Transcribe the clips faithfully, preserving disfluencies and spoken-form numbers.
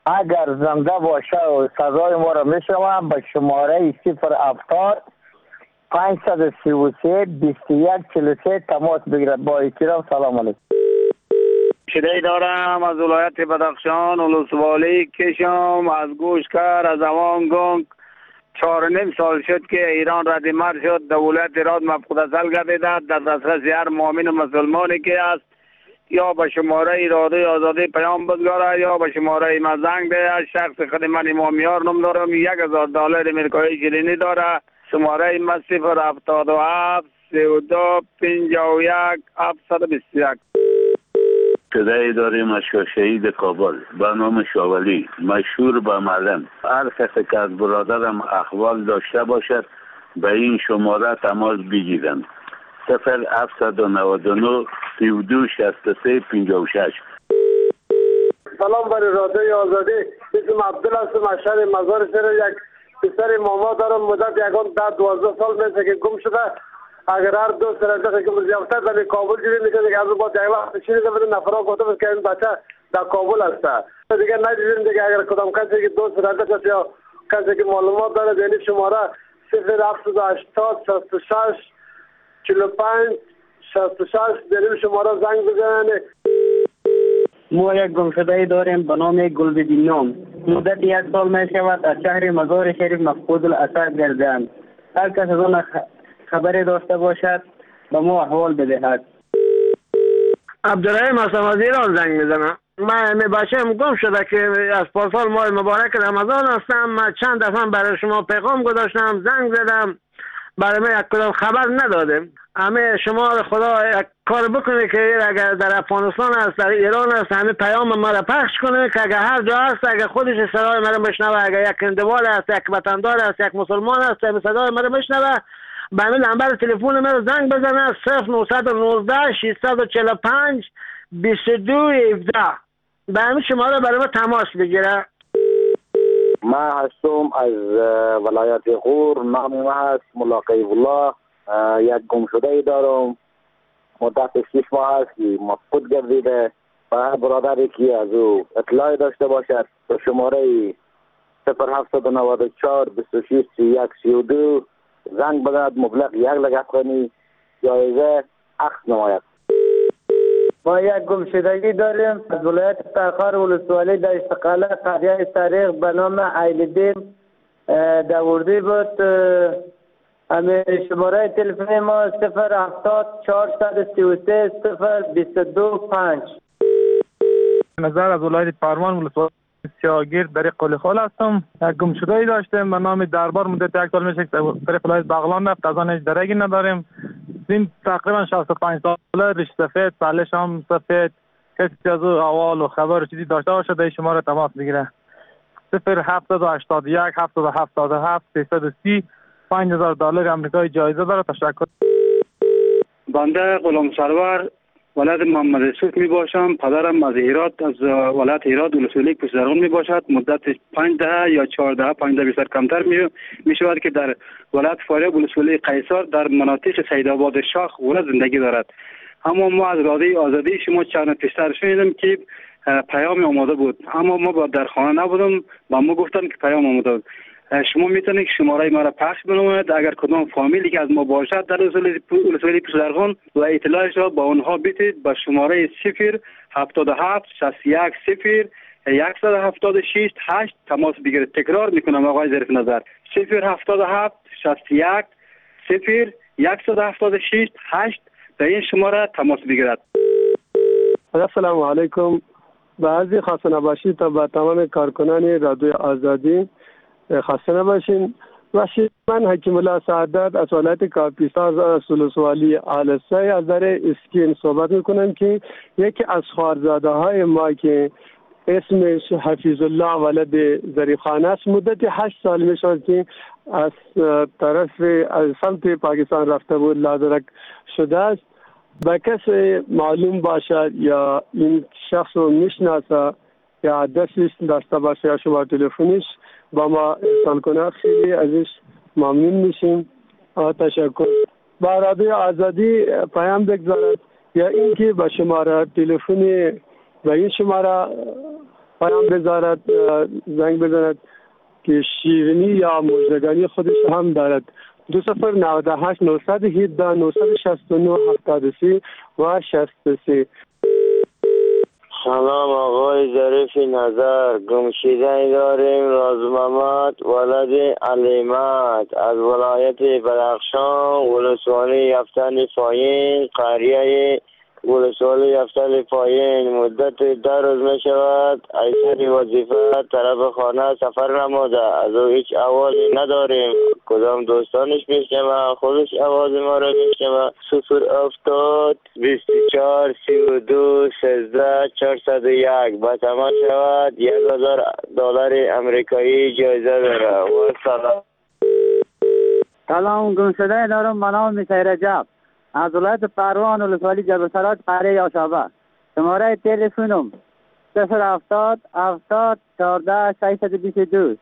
اگر زنده باشه و سزای ما را میشوم به شماره صفر هفتاد پانصد و سی و سه بیست و یک چهل و سه تماس بگیرد. با احترام سلام علیکم. شده دارم از ولایت بدخشان، ولسوالی کشم، از گوشکر، از اوان گنگ. چهار نیم سال شد که ایران ردیمر شد. دولت ایران مفقودازل گردیدد. در دسترس هر مؤمن و مسلمانی که است یا به شماره اراده آزادی پیام بگذاره یا به شماره ما زنگ ده. شخص خود من امامیار نام دارم، یک هزار دلار امریکایی شیرینی داره. شماره ما صفر هفتاد و هفت سی و دو پنجاه و یک هفتصد و بیست و یک. صدای داریم از شهید کابل به نام شاولی، مشهور به معلم. هر کسی که از برادرم احوال داشته باشد به این شماره تماس بگیرند. صفر هفتصد و نود و نه سی و دو شصت و سه پنجاه و شش. سلام بر رادیوی آزادی. اسم عبدالله هستم از شهر مزار شهر. یک پسر ماما دارم، مدت یکان ده دوازده سال میشه که گم شده. اگر هر دو سرنده که مزیافته در کابل جوری میکنه که از با یک وقت چیزی بده نفرا گفته که این بچه در کابل است. دیگه ندیدیم دیگه اگر کدام کسی که دو سرنده شد یا کسی که معلومات داره دینی شماره صفر هفتاد و هشتاد شصت و شش چهل و پنج شصت و شش دینی شماره زنگ بزنه. ما یک گمشده داریم به نام گلبدین نام. مدت یک سال می شود از شهر مزار شریف مفقود الاثر گردند. هر کس از آن خبری داشته باشد به ما احوال بدهد. عبدالرحیم هستم از ایران زنگ میزنم. من می بچه‌م گم شده که از پارسال ماه مبارک رمضان هستم. من چند دفعه برای شما پیغام گذاشتم، زنگ زدم، برای من یک کدام خبر نداده. همه شما خدا یک کار بکنه که اگر در افغانستان است، در ایران است، همه پیام ما را پخش کنه که اگر هر جا است، اگر خودش صدای ما را بشنوه، اگر یک اندوال است، یک وطندار است، یک مسلمان است، صدای ما را بشنوه، به همین نمبر تلفن ما را زنگ بزنه. صفر نهصد و نوزده ششصد و چهل و پنج بیست و دو هفده. به همین شماره برای ما تماس بگیره. ما هستم از ولایت غور. نام ما هست ملاقی الله. یک گمشده دارم، مدت شش ماه است که مفقود گردیده. و هر برادری که از او اطلاع داشته باشد به شماره صفر هفتصد و نود و چهار بیست و شش سی و یک سی و دو زنگ بزند. مبلغ یک لک افغانی جایزه اخذ نماید. ما یک گمشدگی داریم از ولایت تخار ولسوالی در استقاله قریه تاریخ به نام ایلدین دوردی بود. همه شماره تلفن ما صفر هفتاد چهارصد و سی و سه صفر بیست و دو پنج. نظر از ولایت پروان ولسوالی سیاگیر در قلی خال هستم. یک گمشده‌ای داشتیم به نام دربار. مدت یک سال میشه که در ولایت بغلان رفت، از آن هیچ درگی نداریم. این تقریبا شصت و پنج ساله، ریش سفید، سالش هم سفید. کسی از او احوال و خبر چیزی داشته باشه در شما را تماس بگیره. صفر هفتاد و هشتاد و یک هفتاد و هفتاد و هفت سیصد و سی پنج هزار دلار آمریکایی جایزه داره. تشکر. بنده غلام سرور ولایت محمد یوسف می باشم. پدرم از هرات، از ولایت هرات ولسوالی پشترغون می باشد. مدت پنج دهه یا چهار دهه پنج دهه بیشتر کمتر می می شود که در ولایت فاریاب ولسوالی قیصر در مناطق سیدآباد شاخ ولایت زندگی دارد. اما ما از رادیوی آزادی شما چند پیشتر شنیدیم که پیام آماده بود، اما ما در خانه نبودم، با ما گفتن که پیام آماده بود. شما میتونید شماره ما را پخش بنمایید. اگر کدام فامیلی که از ما باشد در ولسوالی پشترغون و اطلاعش را با اونها بدید به شماره صفر هفتاد و هفت شصت و یک صفر صد و هفتاد و شش هشت تماس بگیرید. تکرار میکنم آقای ظریف نظر، صفر هفتاد و هفت شصت و یک صفر صد و هفتاد و شش هشت در این شماره تماس بگیرد. السلام علیکم. بعضی خسته نباشید تا به تمام کارکنان رادیوی آزادی. خسته نباشین. باشید. من حکیم الله سعادت از ولایت کاپیسا از ولسوالی آلسه از در اسکین صحبت میکنم که یکی از خواهرزاده های ما که اسمش حفیظ الله ولد ظریف خان است، مدت هشت سال میشد که از طرف از سمت پاکستان رفته بود، لادرک شده است. به کسی معلوم باشد یا این شخص رو میشناسه یا دستش داشته باشه یا شماره تلفنش با ما ارسال کنه، خیلی ازش ممنون میشیم. تشکر. با رادیو آزادی پیام بگذارد یا اینکه با شماره تلفن و این شماره پیام بذارد، زنگ بزند که شیرینی یا مژدگانی خودش هم دارد. دو صفر نود و هشت نهصد و هفده نهصد و شصت و نه هفتاد و سه و شصت و سه. سلام آقای ظریف نظر، گمشیدنی داریم. راز محمد ولد علیمت از ولایت بدخشان، ولسوالی یفتل پایین، قریه ولسوالی یفتل پایین. مدت ده روز می شود ایسری وظیفه طرف خانه سفر نموده، از او هیچ آوازی نداریم. کدام دوستانش میشنوه، خودش آواز ما را میشنوه. صفر افتاد بیست و چهار سی و دو سیزده چهارصد و یک با تماس شود. یک هزار دلار امریکایی جایزه داره. و سلام. سلام، گمشده دارم. من نام میشه رجب از ولایت پروان، ولسوالی جبلسرات، قریه یاشابه. شماره تلفنم صفر هفتاد هفتاد چهارده ششصد و بیست و دو.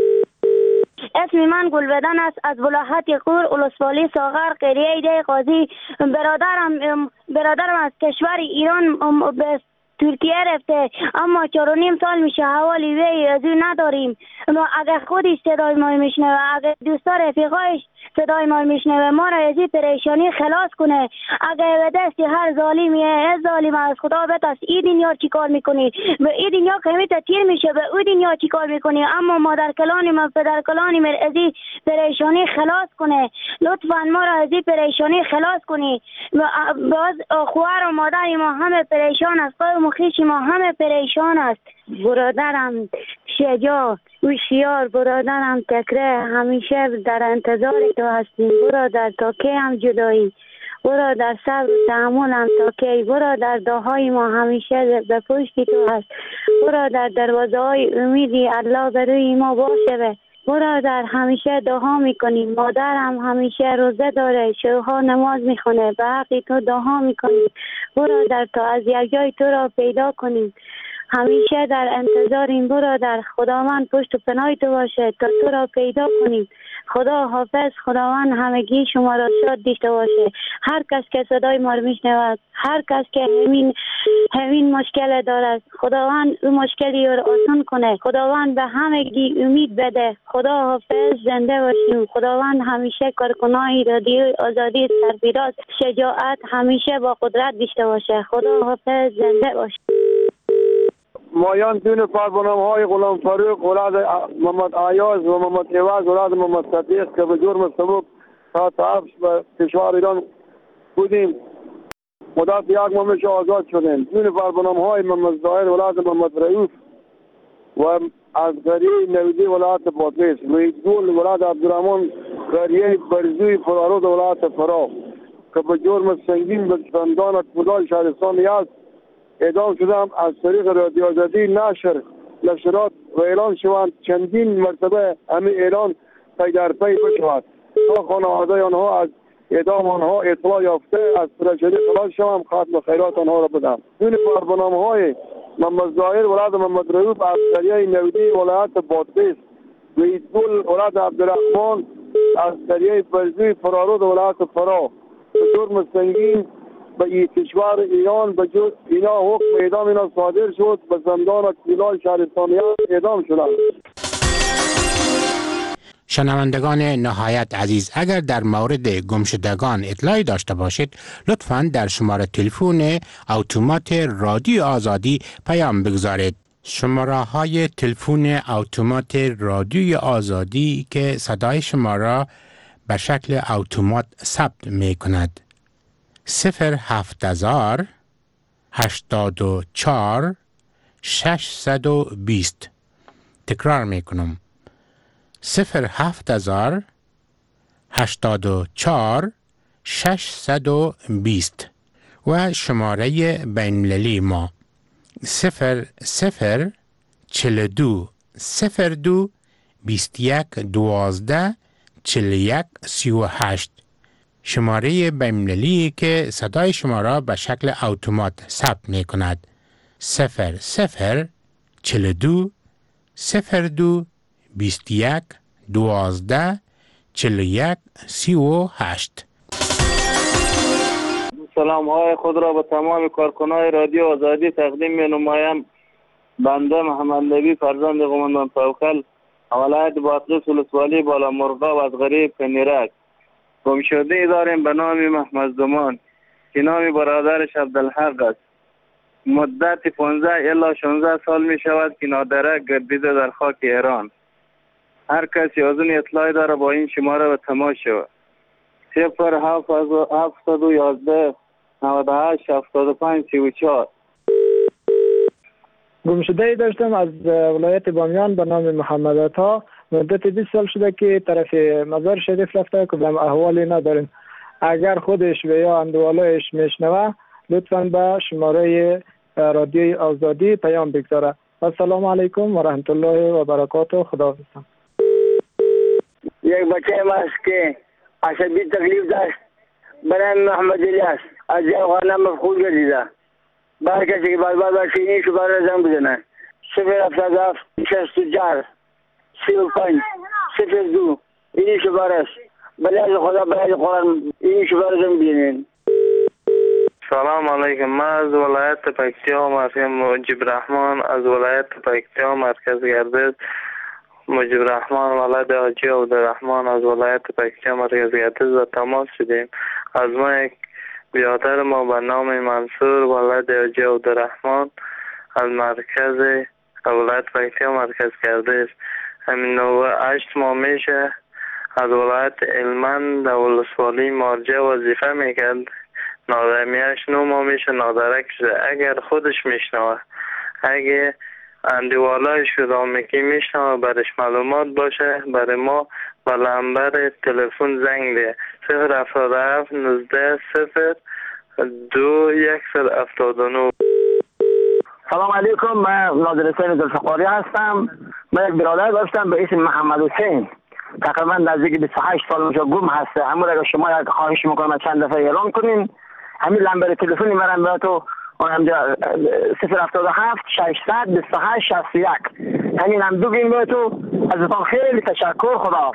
اسم من گلبدن است از ولایت قور، ولسوالی ساغر، قریه ده قاضی. برادرم برادرم از کشور ایران به ترکیه رفته، اما چهار و نیم سال میشه حوالی وی از او نداریم. اما اگر خودش صدای ما میشنوه، اگر دوستا رفیقایش صدای ما میشنوه، ما را از این پریشانی خلاص کنه. اگر به دست هر ظالمی از ظالم از خدا بترس، این دنیا چی کار میکنی؟ به این دنیا کمی تیر میشه، به او دنیا چی کار میکنی؟ اما مادر کلانی ما، پدر کلانی ما از این پریشانی خلاص کنه. لطفا ما را از این پریشانی خلاص کنی. باز خواهر و مادر ما همه پریشان است، قوم و خویش ما همه پریشان است. برادرم شجاع هوشیار، برادرم تکره، همیشه در انتظار تو هستیم. برادر تا کی هم جدایی؟ برادر صبر و تحمل هم تا کی؟ برادر دعاهای ما همیشه به پشت تو هست. برادر دروازه های امیدی الله به روی ما باشه. برادر همیشه دعا میکنیم. مادرم همیشه روزه داره، شوها نماز میخونه، به حق تو دعا میکنیم. برادر تا از یک جای تو را پیدا کنیم، همیشه در انتظاریم. برادر خداوند پشت و پناه تو باشه تا تو را پیدا کنیم. خدا حافظ. خداوند همگی شما را شاد داشته باشه. هر کس که صدای ما رو میشنود، هر کس که همین همین مشکل دارد، خداوند اون مشکلی رو آسان کنه. خداوند به همگی امید بده. خدا حافظ. زنده باشیم. خداوند همیشه کارکنای رادیو آزادی سرفراز شجاعت همیشه با قدرت داشته باشه. خدا حافظ. زنده باشیم. مایان دون پربانم های غلام فاروق، ولاد محمد آیاز و محمد عوض، ولاد محمد صدیق که به جرم سبب تا تعبش به کشور ایران بودیم، مدت یک ماه آزاد شدیم. دون پربانم های محمد ظاهر، ولاد محمد رئیس و از غریه نویدی ولایت بادغیس، ویدگول ولاد عبدالرحمن غریه برزوی فرارود ولایت فرا که به جرم سنگین به زندان کودال شهرستان یزد اعدام شدم. از طریق رادیو آزادی نشر نشرات و اعلان شوند چندین مرتبه همین اعلان پی در پی بشود تا خانواده آنها از اعدام آنها اطلاع یافته از تراژدی خلاص شوم، ختم خیرات آنها را بدم. دون پربانامه های محمد ظاهر ولد محمد رئوف از دریای نویدی ولایت بادغیس، ویدگل ولد عبدالرحمن از دریای برزوی فرارود ولایت فرا به جرم سنگین به این کشور ایران به جو اینا حکم اعدام اینا صادر شد. به زندان کودال شهرستان اعدام شدند. شنوندگان نهایت عزیز، اگر در مورد گمشدگان اطلاعی داشته باشید، لطفاً در شماره تلفن اتومات رادیو آزادی پیام بگذارید. شماره های تلفن اتومات رادیو آزادی که صدای شما را به شکل اتومات ثبت می کند: صفر هفت هزار هشتاد و چهار ششصد و بیست. تکرار می کنم: صفر هفت هزار هشتاد و چهار ششصد و بیست. و شماره بین‌المللی ما صفر صفر چهل و دو صفر دو بیست و یک دوازده چهل و یک سی و هشت. شماره بین‌المللی که صدای شما را به شکل اتومات ثبت می کند: صفر صفر چهل و دو صفر دو بیست و یک دوازده چهل و یک سی و هشت. سلام های خود را به تمام کارکنان رادیو آزادی تقدیم می نمایم. بنده محمد نبی فرزند قماندان توکل ولایت بادغیس ولسوالی بالا مرغاب از غریب کنیرک گمشده داریم به نام محمد زمان که نام برادرش عبدالحق است. مدت پانزده الی شانزده سال می شود که نادرک گردیده در خاک ایران. هر کسی از اون اطلاعی داره با این شماره به تماس شود. صفر هفتصد و یازده نود و هشت هفتاد و پنج سی و چهار. گمشده ای داشتم از ولایت بامیان به نام محمد عطا. مدت بیست سال شده که طرف مزار شریف رفته که به احوالی نداریم. اگر خودش و یا اندوالایش میشنوه لطفاً به شماره رادیوی آزادی پیام بگذاره. السلام علیکم و رحمت الله و برکاته. خداحافظ. یک بچه ما است که عصبی تکلیف داشت به نام محمد الیاس از جوانه مفقود گردیده. بر کسی که باید باید این شماره زنگ بزنه صفر هفتاد و هفت شصت و چهار سی و پنج صفر دو. این شماره است. بله از خدا برای قرآن این شماره زنگ بزنین. سلام علیکم. من از ولایت پکتیا مرکز مجیب رحمان از ولایت پکتیا مرکز گردش مجیب رحمان ولد حاجی عبدالرحمن از ولایت پکتیا مرکز گردش و تماس شدیم. از ما یک بیادر ما به نام منصور ولد حاجی عبدالرحمن از مرکز ولایت پکتیا مرکز گردش همین نوع هشت ماه میشه از ولایت علمند در ولسوالی مارجه وظیفه میکرد. نادمیش نو ما میشه نادرک شده. اگر خودش میشنوه اگه اندیوالای شدامکی میشنوه برش معلومات باشه برای ما به لنبر تلفن زنگ ده صفر هفتاد و هفت نوزده صفر دو یکصد هفتاد و نه. سلام علیکم. من ناظر حسین ذوالفقاری هستم. من یک برادر داشتم به اسم محمد حسین تقریبا نزدیک بیست و هشت سال میشه گم هسته. همون اگر شما یک خواهش میکنم چند دفعه اعلام کنین همین لنبر تلفنی مرم به تو صفر هفتاد و هفت ششصد بیست و هشت شصت و یک همین هم دو بین به تو ازتان خیلی تشکر. خدا.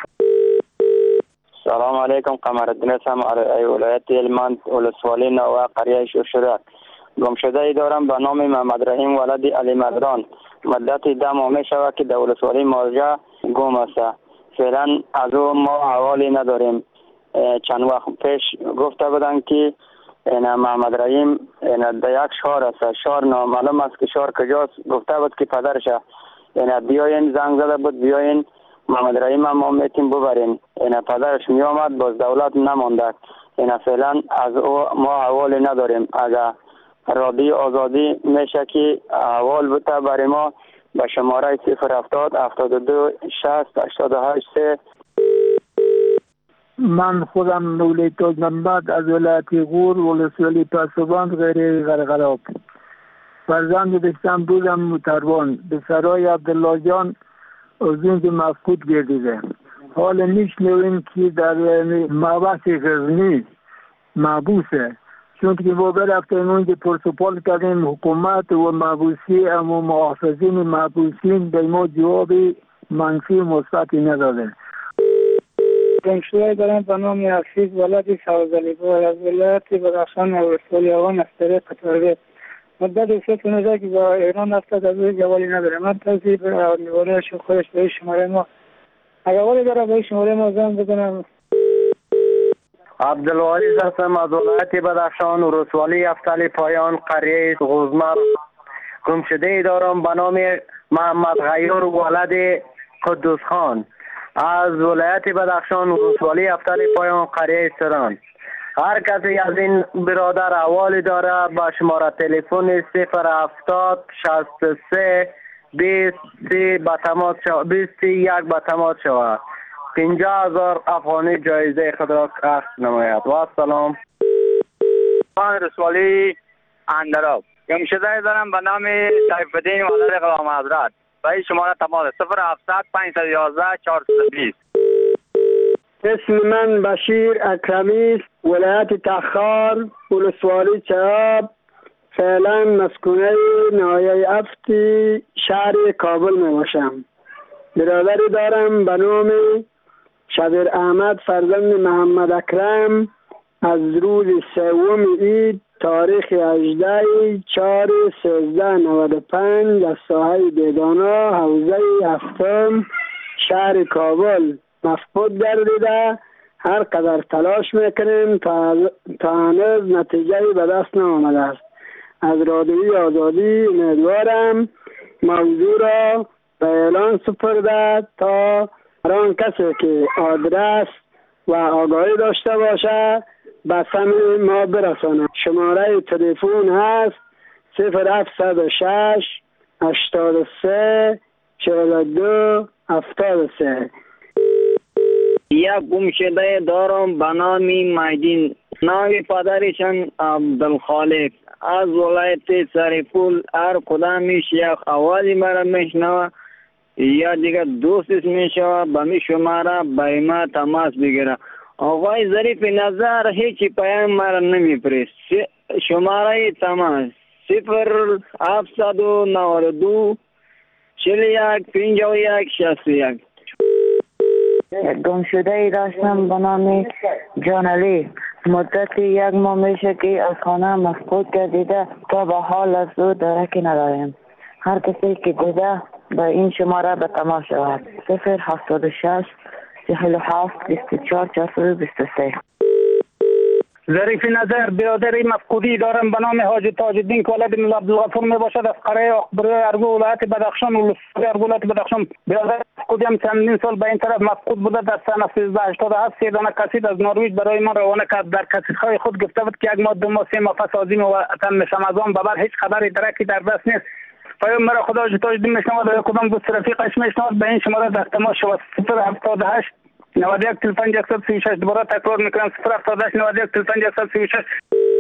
سلام علیکم. قمرالدین هستم از ولایت هلمند ولسوالی نوه قریه شوشرک. گمشده ای دارم به نام محمد رحیم ولد علی مدران. مدت ده ماه می شود که در ولسوالی مارجه گم است. فعلا از او ما حوالی نداریم. چند وقت پیش گفته بودن که این محمد رحیم این در یک شهر است. شهر نامعلوم است که شهر کجاست. گفته بود که پدرش این بیاین زنگ زده بود بیاین محمد رحیم ما میتیم ببرین. این پدرش می آمد باز دولت نمانده. این فعلا از او ما حوالی نداریم. اگر رادیو آزادی میشه که حوال بوده برای ما به شماره صفر هفتاد هفتاد و دو شصت هشتاد و هشت. من خودم مولوی تاج محمد از ولایت غور ولسوالی پاسبان غیر غرغراب. فرزند داشتم بودم متربان به سرای عبدالله جان از اینکه مفقود گردیده. حال میشنویم که در محبس غزنی محبوسه چون که ما برفتیم اونجا پرسپال کردیم حکومت و محبوسی اما محافظین محبوسین به ما جواب منفی مثبتی ندادن. گمشده دارم به نام حفیظ ولد سوزلی بار از ولایت بدخشان ولسوالی آوان از طریق تربیت. مدت سه سال که با ایران رفته از روی جوالی نداره. من تصیب نوارش خودش به شماره ما اگر والی داره به شماره ما زنگ بزنم. عبدالواریز هستم از ولایت بدخشان ولسوالی افتالی پایان قریه غوزمر. گمشده ای دارم به نام محمد غیور ولد قدوس خان از ولایت بدخشان ولسوالی افتالی پایان قریه سران. هر کسی از این برادر حوالی داره با شماره تلفن صفر هفتاد شصت و سه بیست سی به تماس شود بیست یک به تماس شود. پنجاه هزار افغانی جایزه خود را اخذ نماید. و السلام. من رسوالی اندراب گمشده دارم به نام سیف الدین ولد غلام حضرت. به شماره تماس صفر هفتصد پانصد و یازده چهارصد و بیست. اسم من بشیر اکرمی است. ولایت تخار ولسوالی چراب. فعلا مسکونه ناحیه افتی شهر کابل می باشم. برادری دارم به نام شبیر احمد فرزند محمد اکرم. از روز سوم عید تاریخ هجده چهار سیزده نود و پنج از ساحه بیگانه حوزه هفتم شهر کابل مفقود گردیده. هر قدر تلاش میکنیم تا تا هنوز نتیجه به دست نآمده است. از رادیوی آزادی امیدوارم موضوع را به اعلان سپرده تا هر آن کسی که آدرس و آگاهی داشته باشه به سمع ما برسانه. شماره تلفن هست صفر هفتصد و شش هشتاد و سه چهل و دو هفتاد و سه. یک گمشده دارم به نام مهدین، نام پدرشان عبدالخالق، از ولایت سرپول. هر کدامش یک آوازی مرا میشنوه یا دیگر دوستش میشوه به می شماره به ما تماس بگیره. آقای ظریف نظر هیچی پیام مرا نمیپرست. شماره تماس صفر هفتصد و نود و دو چهل و یک پنجاه و یک شصت و یک. گم شده ای داشتم به نام جانعلی. مدت یک ماه میشه که از خانه مفقود گردیده تا به حال از او درکی نداریم. هر کسی که دیده به این شماره به تماس شود. صفر هفتاد و شش چهل و هفت بیست و چهار چهارصد و بیست و سه. ظریف نظر برادری مفقودی دارم به نام حاجی تاج الدین که ولد ملا عبدالغفور می باشد از قریه اخباری ارگو ولایت بدخشان و ارگو ولایت بدخشان. برادر مفقودی هم چندین سال به این طرف مفقود بوده. در سال سیزده هشتاد و هفت سه دانه کسید از نروژ برای ما روانه کرد. در کسیدهای خود گفته بود که یک ماه دو ماه سه ماه پس عظیم و وطن میشم. از آن ببر هیچ خبری درکی در دست نیست. پیام مرا خدا حاجی تاج الدین میشنود و کدام دوست رفیقش میشنود به این شماره در تماس شود. صفر هفتاد و هشت نود و یک چهل و پنج صفر سی و شش. دوباره تکرار میکنم صفر هفتاد و هشت نود و یک چهل و پنج صفر سی و شش.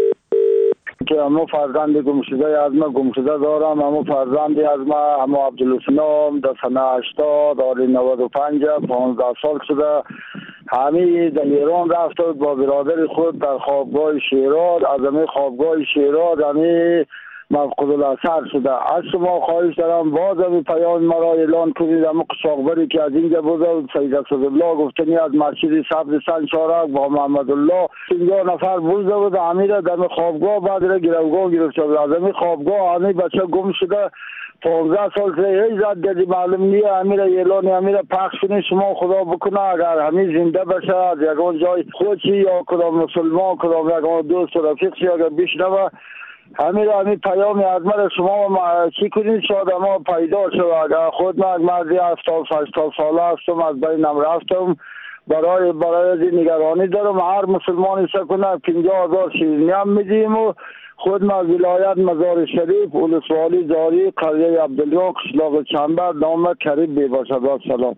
که همو فرزند گمشده از ما گمشده دارم. همو فرزندی از ما همو عبدالسلام در سنه هشتاد آری نود و پنج پانزده سال شده. همی در ایران رفته با برادر خود در خوابگاه شیراز. از همی خوابگاه شیراز همی مفقود الاثر شده. از شما خواهش دارم باز همی پیام مرا اعلان کنید. همو قصاقبری که از اینجا بوده سید اسدالله گفتنی از مسجد سبز سن چارک با محمد الله پنجاه نفر بوده بود. همی را در خوابگاه بعد را گروگاه گرفته بود. از همی خوابگاه همی بچه گم شده پانزده سال سه هیچ زد گردی معلوم نیه. همی را اعلان همی را پخش کنید شما خدا بکنه. اگر همی زنده بشه از یکان جای خودشی یا کدام مسلمان کدام یکان دوست و رفیقشی اگر بشنوه همین را همین پیامی از من شما ما چی کنید شاید ما پیدا شد. اگر خود من مردی هفتاد هشتاد ساله هستم از بینم رفتم برای برای نگرانی دارم. هر مسلمانی سکنه پنجاه هزار شیرینی هم میدیم و خود ما ولایت مزار شریف ولسوالی جاری قریه عبدالله قشلاق چنبر نام کریم بی باشد. سلام.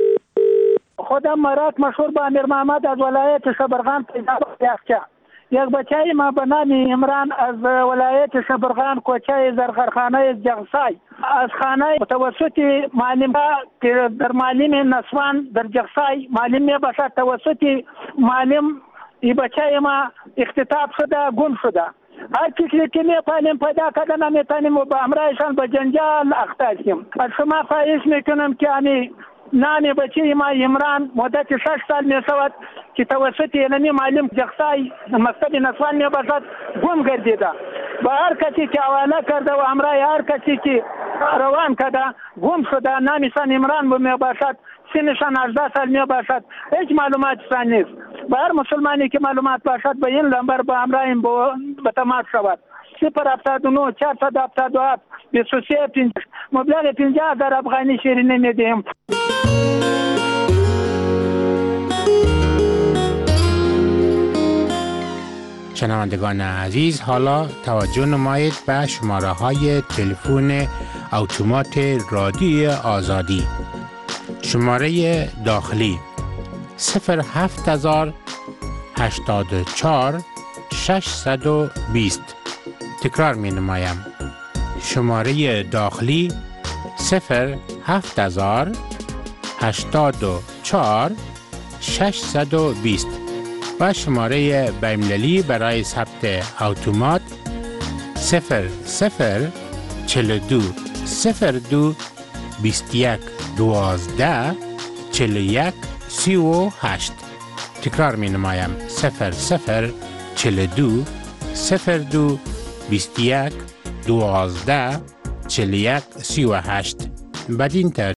خودم مرات مشهور به امیر محمد از ولایت شبرغان پیدا یخچه. یک بچه ما به نام عمران از ولایت شبرغان کوچه زرغرخانه جغسای از خانه توسط معلم که در معلم نسوان در جغسای معلم می باشد توسط معلم این بچه ما اختطاف شده گم شده. هر چیزی که می پاییم پیدا کردن نمیتونیم و به همراهشان به جنجال اخته. از شما خواهش میکنم که امی نام بچه ما عمران مدت شش سال می شود که توسط اینمی معلم جغسای مکتب نسوان می باشد گم گردیده. با هر کسی که حواله کرده و همراه هر کسی که روان کرده گم شده. نامشان عمران می باشد، سنشان هجده سال می باشد، هیچ معلوماتشان نیست. با هر مسلمانی که معلومات باشد به این نمبر با همراه به تماس شود. صفر هفتاد و نه چهارصد هفتاد و هفت بیست و سه پنجاه. مبلغ پنجاه هزار افغانی شیرینی میدیم. شنوندگان عزیز، حالا توجه نمایید به شماره های تلفن اتومات رادیوی آزادی. شماره داخلی صفر هفت هزار هشتاد و چهار ششصد و بیست. تکرار می نمایم. شماره داخلی صفر هفت هزار هشتاد و چهار ششصد و بیست و شماره بین‌المللی برای ثبت اتومات صفر صفر چهل و دو صفر دو بیست و یک دوازده چهل و یک سی و هشت. تکرار می نمایم. صفر صفر چهل و دو صفر دو بیست یک دوازده چهل و یک سی و هشت. بدین ترتیب